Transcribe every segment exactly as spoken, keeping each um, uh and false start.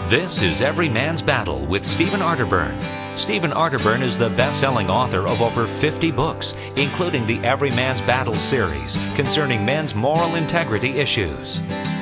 This is Every Man's Battle with Stephen Arterburn. Stephen Arterburn is the best-selling author of over fifty books, including the Every Man's Battle series concerning men's moral integrity issues.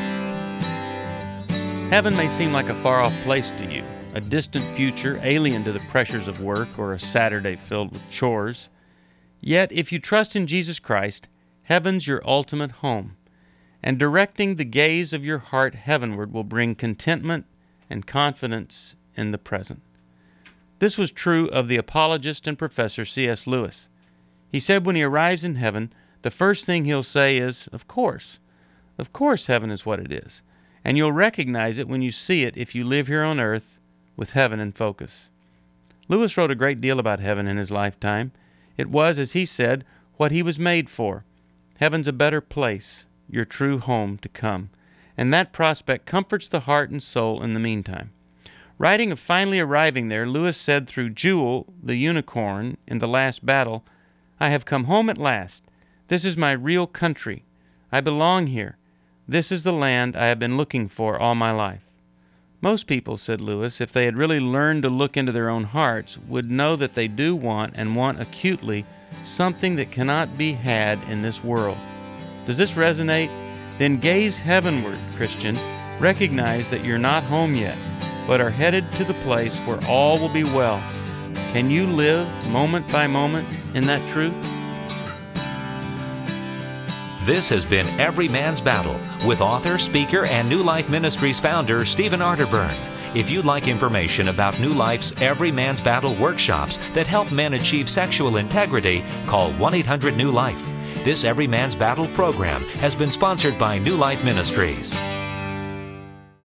Heaven may seem like a far-off place to you, a distant future alien to the pressures of work or a Saturday filled with chores. Yet, if you trust in Jesus Christ, heaven's your ultimate home, and directing the gaze of your heart heavenward will bring contentment and confidence in the present. This was true of the apologist and professor C S Lewis. He said when he arrives in heaven, the first thing he'll say is, of course. Of course heaven is what it is. And you'll recognize it when you see it if you live here on earth with heaven in focus. Lewis wrote a great deal about heaven in his lifetime. It was, as he said, what he was made for. Heaven's a better place, your true home to come. And that prospect comforts the heart and soul in the meantime. Writing of finally arriving there, Lewis said through Jewel, the unicorn, in the last battle, "I have come home at last. This is my real country. I belong here. This is the land I have been looking for all my life." Most people, said Lewis, if they had really learned to look into their own hearts, would know that they do want, and want acutely, something that cannot be had in this world. Does this resonate? Then gaze heavenward, Christian. Recognize that you're not home yet, but are headed to the place where all will be well. Can you live moment by moment in that truth? This has been Every Man's Battle with author, speaker, and New Life Ministries founder Stephen Arterburn. If you'd like information about New Life's Every Man's Battle workshops that help men achieve sexual integrity, call one eight hundred new life. This Every Man's Battle program has been sponsored by New Life Ministries.